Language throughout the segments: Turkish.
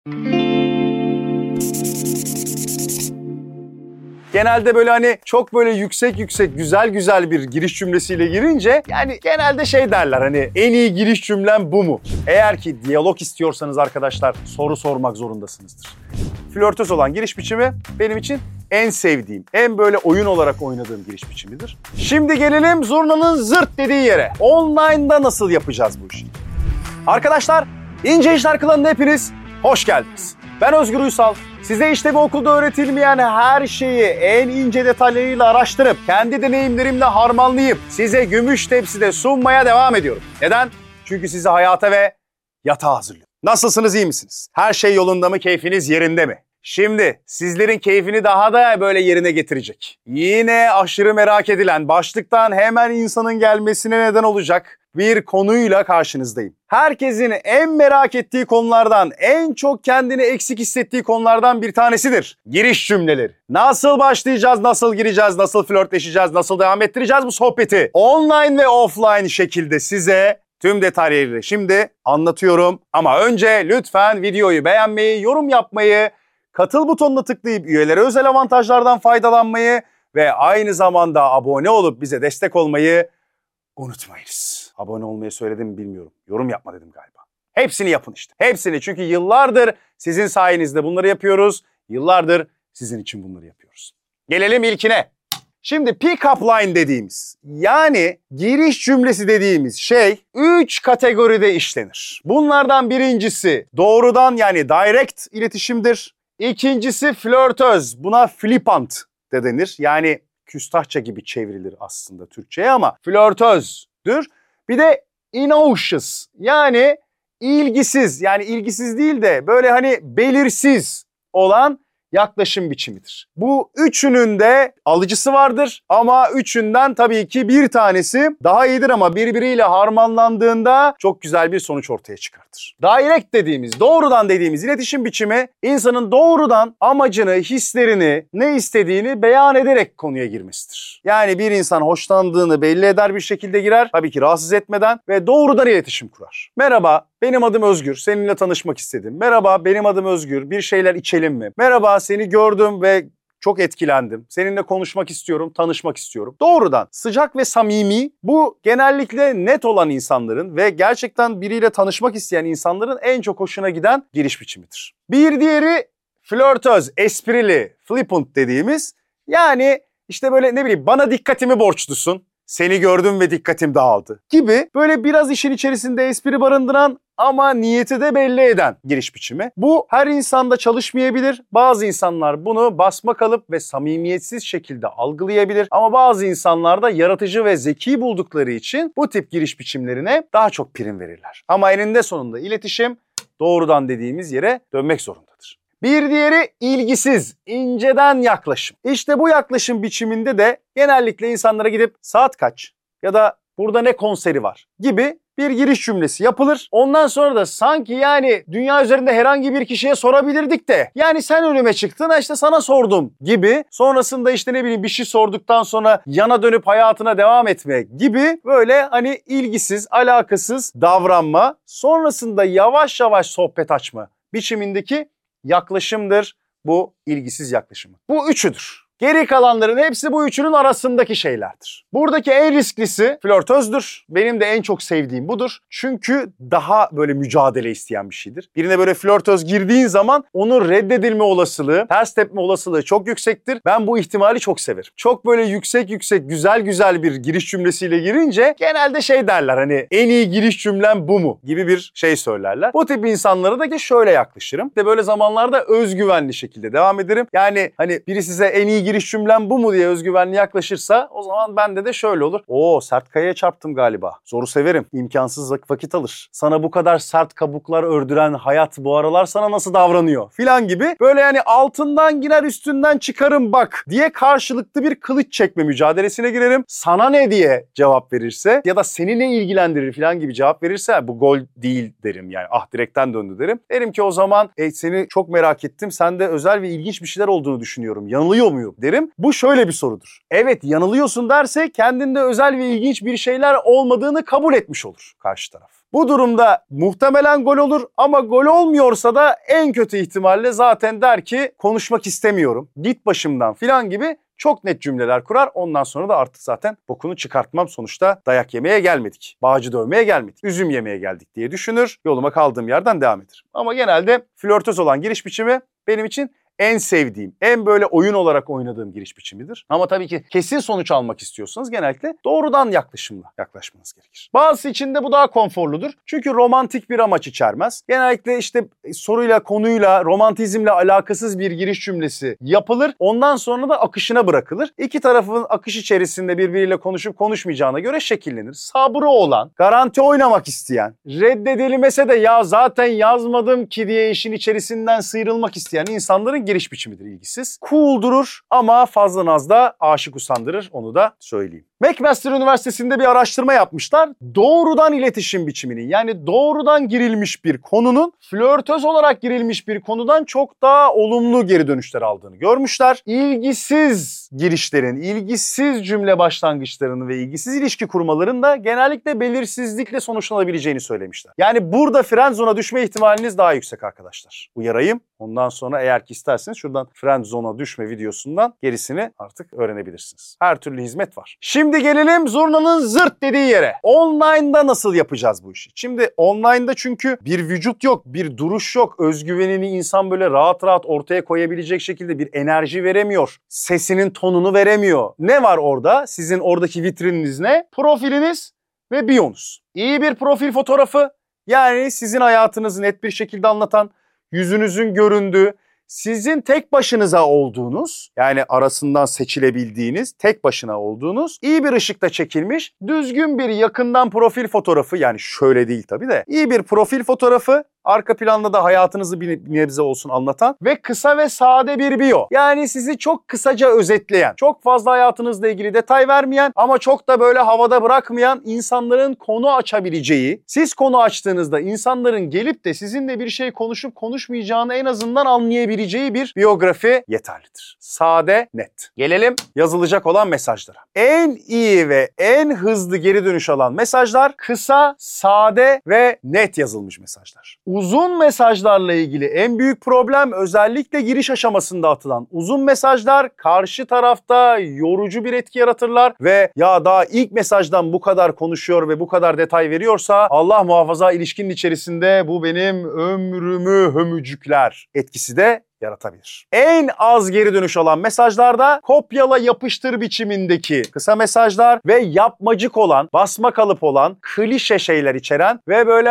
Genelde böyle hani çok böyle yüksek güzel bir giriş cümlesiyle girince yani genelde şey derler hani en iyi giriş cümlem bu mu? Eğer ki diyalog istiyorsanız arkadaşlar soru sormak zorundasınızdır. Flörtöz olan giriş biçimi benim için en sevdiğim, en böyle oyun olarak oynadığım giriş biçimidir. Şimdi gelelim zurnanın zırt dediği yere. Online'da nasıl yapacağız bu işi? Arkadaşlar, İnce İşler Klanı'na hepiniz hoş geldiniz. Ben Özgür Uysal. Size işte bu okulda öğretilmeyen her şeyi en ince detaylarıyla araştırıp kendi deneyimlerimle harmanlayıp size gümüş tepside sunmaya devam ediyorum. Neden? Çünkü sizi hayata ve yatağa hazırlıyorum. Nasılsınız, iyi misiniz? Her şey yolunda mı, keyfiniz yerinde mi? Şimdi sizlerin keyfini daha da böyle yerine getirecek. Yine aşırı merak edilen, başlıktan hemen insanın gelmesine neden olacak bir konuyla karşınızdayım. Herkesin en merak ettiği konulardan, en çok kendini eksik hissettiği konulardan bir tanesidir. Giriş cümleleri. Nasıl başlayacağız, nasıl gireceğiz, nasıl flörtleşeceğiz, nasıl devam ettireceğiz bu sohbeti? Online ve offline şekilde size tüm detaylarıyla şimdi anlatıyorum. Ama önce lütfen videoyu beğenmeyi, yorum yapmayı, katıl butonuna tıklayıp üyelere özel avantajlardan faydalanmayı ve aynı zamanda abone olup bize destek olmayı unutmayınız. Abone olmayı söyledim mi bilmiyorum. Yorum yapma dedim galiba. Hepsini yapın işte. Hepsini, çünkü yıllardır sizin sayenizde bunları yapıyoruz. Yıllardır sizin için bunları yapıyoruz. Gelelim ilkine. Şimdi pick-up line dediğimiz, yani giriş cümlesi dediğimiz şey 3 kategoride işlenir. Bunlardan birincisi doğrudan yani direct iletişimdir. İkincisi flörtöz. Buna flippant de denir. Yani küstahça gibi çevrilir aslında Türkçe'ye ama flörtözdür. Bir de innocuous, yani ilgisiz, yani ilgisiz değil de böyle hani belirsiz olan yaklaşım biçimidir. Bu üçünün de alıcısı vardır ama üçünden tabii ki bir tanesi daha iyidir ama birbiriyle harmanlandığında çok güzel bir sonuç ortaya çıkartır. Direct dediğimiz, doğrudan dediğimiz iletişim biçimi insanın doğrudan amacını, hislerini, ne istediğini beyan ederek konuya girmesidir. Yani bir insan hoşlandığını belli eder bir şekilde girer, tabii ki rahatsız etmeden ve doğrudan iletişim kurar. Merhaba, benim adım Özgür, seninle tanışmak istedim. Merhaba, benim adım Özgür, bir şeyler içelim mi? Merhaba, seni gördüm ve çok etkilendim. Seninle konuşmak istiyorum, tanışmak istiyorum. Doğrudan, sıcak ve samimi, bu genellikle net olan insanların ve gerçekten biriyle tanışmak isteyen insanların en çok hoşuna giden giriş biçimidir. Bir diğeri flörtöz, esprili, flippant dediğimiz, yani işte böyle ne bileyim bana dikkatimi borçlusun, seni gördüm ve dikkatim dağıldı gibi böyle biraz işin içerisinde espri barındıran ama niyeti de belli eden giriş biçimi. Bu her insanda çalışmayabilir. Bazı insanlar bunu basma kalıp ve samimiyetsiz şekilde algılayabilir. Ama bazı insanlar da yaratıcı ve zeki buldukları için bu tip giriş biçimlerine daha çok prim verirler. Ama eninde sonunda iletişim doğrudan dediğimiz yere dönmek zorundadır. Bir diğeri ilgisiz, inceden yaklaşım. İşte bu yaklaşım biçiminde de genellikle insanlara gidip saat kaç ya da burada ne konseri var gibi bir giriş cümlesi yapılır. Ondan sonra da sanki yani dünya üzerinde herhangi bir kişiye sorabilirdik de yani sen önüme çıktın işte sana sordum gibi, sonrasında işte ne bileyim bir şey sorduktan sonra yana dönüp hayatına devam etme gibi böyle hani ilgisiz, alakasız davranma, sonrasında yavaş yavaş sohbet açma biçimindeki yaklaşımdır bu ilgisiz yaklaşımı. Bu üçüdür. Geri kalanların hepsi bu üçünün arasındaki şeylerdir. Buradaki en risklisi flörtözdür. Benim de en çok sevdiğim budur. Çünkü daha böyle mücadele isteyen bir şeydir. Birine böyle flörtöz girdiğin zaman onun reddedilme olasılığı, ters tepme olasılığı çok yüksektir. Ben bu ihtimali çok severim. Çok böyle yüksek güzel bir giriş cümlesiyle girince genelde şey derler hani en iyi giriş cümlem bu mu gibi bir şey söylerler. Bu tip insanlara da şöyle yaklaşırım. De böyle zamanlarda özgüvenli şekilde devam ederim. Yani hani biri size en iyi giriş cümlem bu mu diye özgüvenli yaklaşırsa o zaman bende de şöyle olur. Oo, sert kayaya çarptım galiba. Zoru severim. İmkansız vakit alır. Sana bu kadar sert kabuklar ördüren hayat bu aralar sana nasıl davranıyor filan gibi. Böyle yani altından girer üstünden çıkarım bak diye karşılıklı bir kılıç çekme mücadelesine girerim. Sana ne diye cevap verirse ya da seni ne ilgilendirir filan gibi cevap verirse bu gol değil derim yani. Ah, direkten döndü derim. Derim ki o zaman seni çok merak ettim. Sende özel ve ilginç bir şeyler olduğunu düşünüyorum. Yanılıyor muyum derim. Bu şöyle bir sorudur. Evet, yanılıyorsun derse kendinde özel ve ilginç bir şeyler olmadığını kabul etmiş olur karşı taraf. Bu durumda muhtemelen gol olur ama gol olmuyorsa da en kötü ihtimalle zaten der ki konuşmak istemiyorum, git başımdan filan gibi çok net cümleler kurar. Ondan sonra da artık zaten bokunu çıkartmam, sonuçta dayak yemeye gelmedik, bağcı dövmeye gelmedik, üzüm yemeye geldik diye düşünür. Yoluma kaldığım yerden devam eder. Ama genelde flörtöz olan giriş biçimi benim için en sevdiğim, en böyle oyun olarak oynadığım giriş biçimidir. Ama tabii ki kesin sonuç almak istiyorsanız genellikle doğrudan yaklaşımla yaklaşmanız gerekir. Bazısı için de bu daha konforludur. Çünkü romantik bir amaç içermez. Genellikle işte soruyla, konuyla, romantizmle alakasız bir giriş cümlesi yapılır. Ondan sonra da akışına bırakılır. İki tarafın akış içerisinde birbiriyle konuşup konuşmayacağına göre şekillenir. Sabrı olan, garanti oynamak isteyen, reddedilmese de ya zaten yazmadım ki diye işin içerisinden sıyrılmak isteyen insanların giriş biçimidir ilgisiz. Cool durur ama fazla naz da aşık usandırır, onu da söyleyeyim. McMaster Üniversitesi'nde bir araştırma yapmışlar. Doğrudan iletişim biçiminin, yani doğrudan girilmiş bir konunun flörtöz olarak girilmiş bir konudan çok daha olumlu geri dönüşler aldığını görmüşler. İlgisiz girişlerin, ilgisiz cümle başlangıçlarının ve ilgisiz ilişki kurmaların da genellikle belirsizlikle sonuçlanabileceğini söylemişler. Yani burada friendzone'a düşme ihtimaliniz daha yüksek arkadaşlar. Uyarayım. Ondan sonra eğer ki isterseniz şuradan friendzone'a düşme videosundan gerisini artık öğrenebilirsiniz. Her türlü hizmet var. Şimdi gelelim zurnanın zırt dediği yere. Online'da nasıl yapacağız bu işi? Şimdi online'da çünkü bir vücut yok, bir duruş yok. Özgüvenini insan böyle rahat rahat ortaya koyabilecek şekilde bir enerji veremiyor. Sesinin tonunu veremiyor. Ne var orada? Sizin oradaki vitrininiz ne? Profiliniz ve biyonuz. İyi bir profil fotoğrafı, yani sizin hayatınızı net bir şekilde anlatan, yüzünüzün göründüğü, sizin tek başınıza olduğunuz, yani arasından seçilebildiğiniz, tek başına olduğunuz, iyi bir ışıkta çekilmiş, düzgün bir yakından profil fotoğrafı, yani şöyle değil tabii de, iyi bir profil fotoğrafı, arka planda da hayatınızı bir nebze olsun anlatan ve kısa ve sade bir bio. Yani sizi çok kısaca özetleyen, çok fazla hayatınızla ilgili detay vermeyen ama çok da böyle havada bırakmayan, insanların konu açabileceği, siz konu açtığınızda insanların gelip de sizinle bir şey konuşup konuşmayacağını en azından anlayabileceği bir biyografi yeterlidir. Sade, net. Gelelim yazılacak olan mesajlara. En iyi ve en hızlı geri dönüş alan mesajlar kısa, sade ve net yazılmış mesajlar. Uzun mesajlarla ilgili en büyük problem özellikle giriş aşamasında atılan uzun mesajlar karşı tarafta yorucu bir etki yaratırlar ve ya daha ilk mesajdan bu kadar konuşuyor ve bu kadar detay veriyorsa Allah muhafaza ilişkinin içerisinde bu benim ömrümü hömücükler etkisi de yaratabilir. En az geri dönüş alan mesajlarda kopyala yapıştır biçimindeki kısa mesajlar ve yapmacık olan, basma kalıp olan, klişe şeyler içeren ve böyle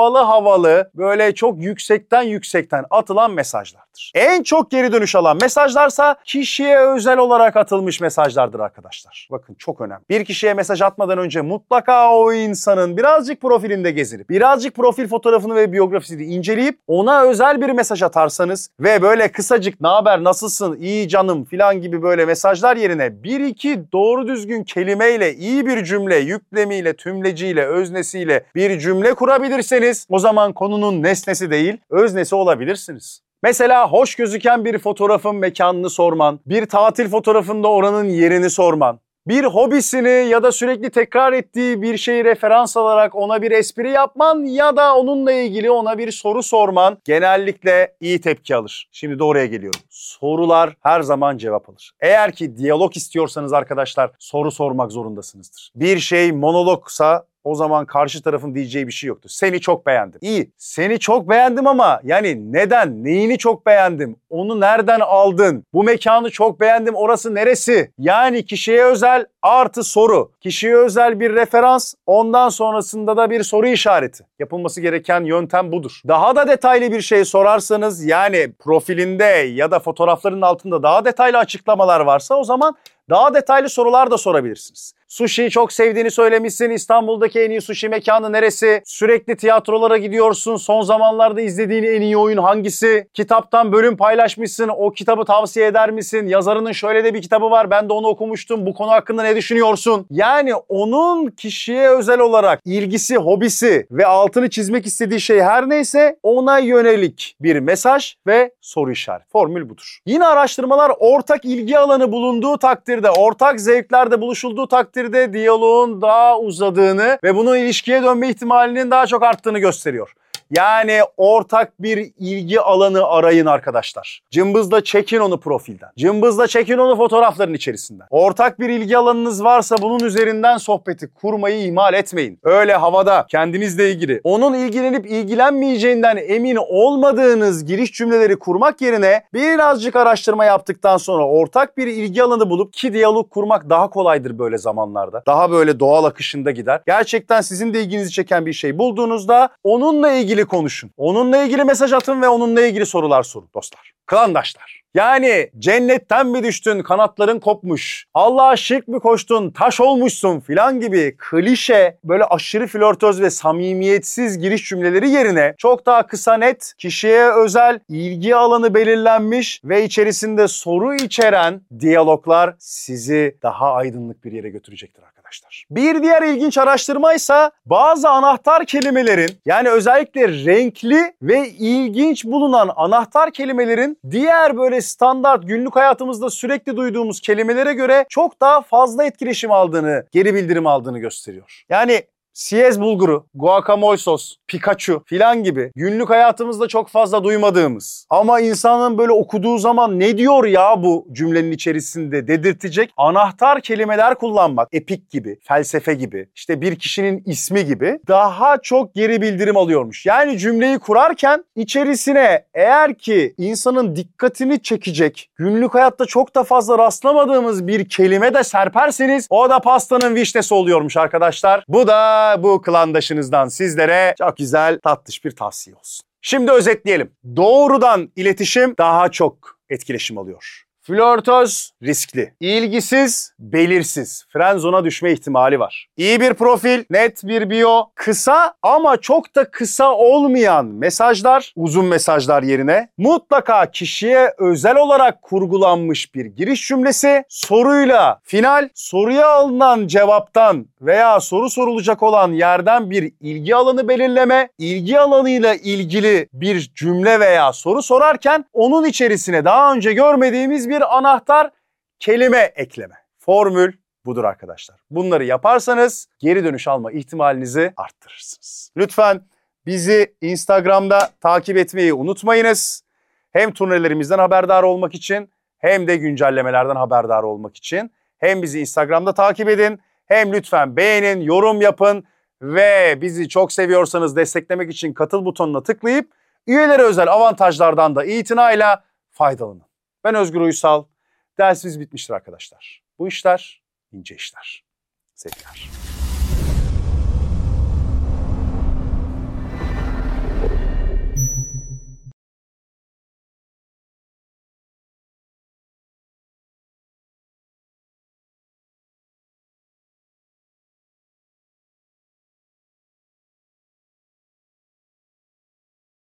havalı böyle çok yüksekten atılan mesajlardır. En çok geri dönüş alan mesajlarsa kişiye özel olarak atılmış mesajlardır arkadaşlar. Bakın çok önemli. Bir kişiye mesaj atmadan önce mutlaka o insanın birazcık profilinde gezinip, birazcık profil fotoğrafını ve biyografisini inceleyip ona özel bir mesaj atarsanız ve böyle kısacık "ne haber, nasılsın, iyi canım" filan gibi böyle mesajlar yerine bir iki doğru düzgün kelimeyle, iyi bir cümle, yüklemiyle, tümleciyle, öznesiyle bir cümle kurabilirseniz o zaman konunun nesnesi değil, öznesi olabilirsiniz. Mesela hoş gözüken bir fotoğrafın mekanını sorman, bir tatil fotoğrafında oranın yerini sorman, bir hobisini ya da sürekli tekrar ettiği bir şeyi referans alarak ona bir espri yapman ya da onunla ilgili ona bir soru sorman genellikle iyi tepki alır. Şimdi de oraya geliyorum. Sorular her zaman cevap alır. Eğer ki diyalog istiyorsanız arkadaşlar soru sormak zorundasınızdır. Bir şey monologsa o zaman karşı tarafın diyeceği bir şey yoktur. Seni çok beğendim. İyi. Seni çok beğendim ama yani neden? Neyini çok beğendim? Onu nereden aldın? Bu mekanı çok beğendim. Orası neresi? Yani kişiye özel artı soru. Kişiye özel bir referans. Ondan sonrasında da bir soru işareti. Yapılması gereken yöntem budur. Daha da detaylı bir şey sorarsanız, yani profilinde ya da fotoğrafların altında daha detaylı açıklamalar varsa o zaman daha detaylı sorular da sorabilirsiniz. Sushi'yi çok sevdiğini söylemişsin. İstanbul'daki en iyi sushi mekanı neresi? Sürekli tiyatrolara gidiyorsun. Son zamanlarda izlediğin en iyi oyun hangisi? Kitaptan bölüm paylaşmışsın. O kitabı tavsiye eder misin? Yazarının şöyle de bir kitabı var. Ben de onu okumuştum. Bu konu hakkında ne düşünüyorsun? Yani onun kişiye özel olarak ilgisi, hobisi ve altını çizmek istediği şey her neyse ona yönelik bir mesaj ve soru işareti. Formül budur. Yine araştırmalar ortak ilgi alanı bulunduğu takdirde, ortak zevklerde buluşulduğu takdirde takdirde diyaloğun daha uzadığını ve bunun ilişkiye dönme ihtimalinin daha çok arttığını gösteriyor. Yani ortak bir ilgi alanı arayın arkadaşlar. Cımbızla çekin onu profilden. Cımbızla çekin onu fotoğrafların içerisinden. Ortak bir ilgi alanınız varsa bunun üzerinden sohbeti kurmayı ihmal etmeyin. Öyle havada kendinizle ilgili, onun ilgilenip ilgilenmeyeceğinden emin olmadığınız giriş cümleleri kurmak yerine birazcık araştırma yaptıktan sonra ortak bir ilgi alanı bulup ki diyalog kurmak daha kolaydır böyle zamanlarda. Daha böyle doğal akışında gider. Gerçekten sizin de ilginizi çeken bir şey bulduğunuzda onunla ilgili konuşun. Onunla ilgili mesaj atın ve onunla ilgili sorular sorun dostlar. Klandaşlar. Yani cennetten mi düştün, kanatların kopmuş, Allah'a şirk mi koştun, taş olmuşsun filan gibi klişe, böyle aşırı flörtöz ve samimiyetsiz giriş cümleleri yerine çok daha kısa, net, kişiye özel, ilgi alanı belirlenmiş ve içerisinde soru içeren diyaloglar sizi daha aydınlık bir yere götürecektir arkadaşlar. Bir diğer ilginç araştırmaysa bazı anahtar kelimelerin, yani özellikle renkli ve ilginç bulunan anahtar kelimelerin diğer böyle standart günlük hayatımızda sürekli duyduğumuz kelimelere göre çok daha fazla etkileşim aldığını, geri bildirim aldığını gösteriyor. Yani siyez bulguru, guacamole sos, Pikachu filan gibi günlük hayatımızda çok fazla duymadığımız ama insanın böyle okuduğu zaman ne diyor ya bu cümlenin içerisinde dedirtecek anahtar kelimeler kullanmak, epik gibi, felsefe gibi, işte bir kişinin ismi gibi daha çok geri bildirim alıyormuş. Yani cümleyi kurarken içerisine eğer ki insanın dikkatini çekecek, günlük hayatta çok da fazla rastlamadığımız bir kelime de serperseniz o da pastanın vişnesi oluyormuş arkadaşlar. Bu da bu klandaşınızdan sizlere çok güzel, tatlış bir tavsiye olsun. Şimdi özetleyelim. Doğrudan iletişim daha çok etkileşim alıyor. Flörtöz riskli, ilgisiz, belirsiz, frenzona düşme ihtimali var. İyi bir profil, net bir bio, kısa ama çok da kısa olmayan mesajlar, uzun mesajlar yerine mutlaka kişiye özel olarak kurgulanmış bir giriş cümlesi, soruyla final, soruya alınan cevaptan veya soru sorulacak olan yerden bir ilgi alanı belirleme, ilgi alanıyla ilgili bir cümle veya soru sorarken onun içerisine daha önce görmediğimiz bir anahtar kelime ekleme. Formül budur arkadaşlar. Bunları yaparsanız geri dönüş alma ihtimalinizi arttırırsınız. Lütfen bizi Instagram'da takip etmeyi unutmayınız. Hem turnelerimizden haberdar olmak için hem de güncellemelerden haberdar olmak için. Hem bizi Instagram'da takip edin, hem lütfen beğenin, yorum yapın ve bizi çok seviyorsanız desteklemek için katıl butonuna tıklayıp üyelere özel avantajlardan da itinayla faydalanın. Ben Özgür Uysal. Dersimiz bitmiştir arkadaşlar. Bu işler ince işler. Sevgiler.